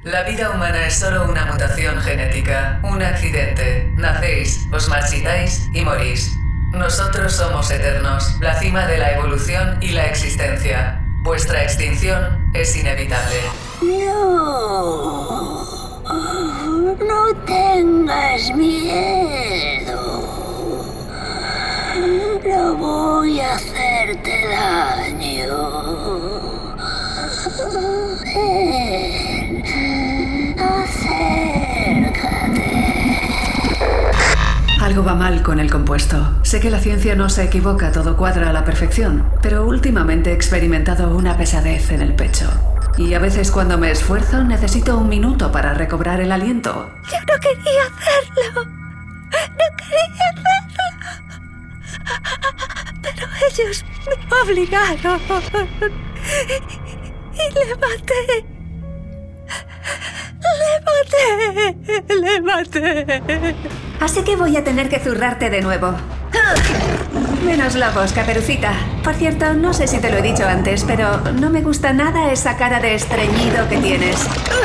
La vida humana es solo una mutación genética, un accidente. Nacéis, os marchitáis y morís. Nosotros somos eternos, la cima de la evolución y la existencia. Vuestra extinción es inevitable. No, no tengas miedo. No voy a hacerte daño. Ven, acércate. Algo va mal con el compuesto. Sé que la ciencia no se equivoca, todo cuadra a la perfección, pero últimamente he experimentado una pesadez en el pecho. Y a veces cuando me esfuerzo necesito un minuto para recobrar el aliento. Yo no quería hacerlo. No quería hacerlo. Pero ellos me obligaron. Y le maté. Le maté. Así que voy a tener que zurrarte de nuevo. Menos lobos, Caperucita. Por cierto, no sé si te lo he dicho antes, pero no me gusta nada esa cara de estreñido que tienes.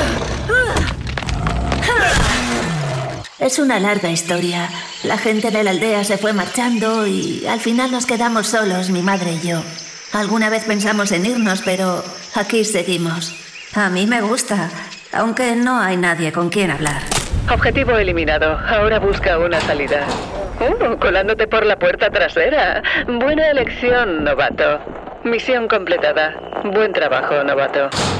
Es una larga historia. La gente de la aldea se fue marchando y al final nos quedamos solos, mi madre y yo. Alguna vez pensamos en irnos, pero aquí seguimos. A mí me gusta, aunque no hay nadie con quien hablar. Objetivo eliminado. Ahora busca una salida. Colándote por la puerta trasera. Buena elección, novato. Misión completada. Buen trabajo, novato.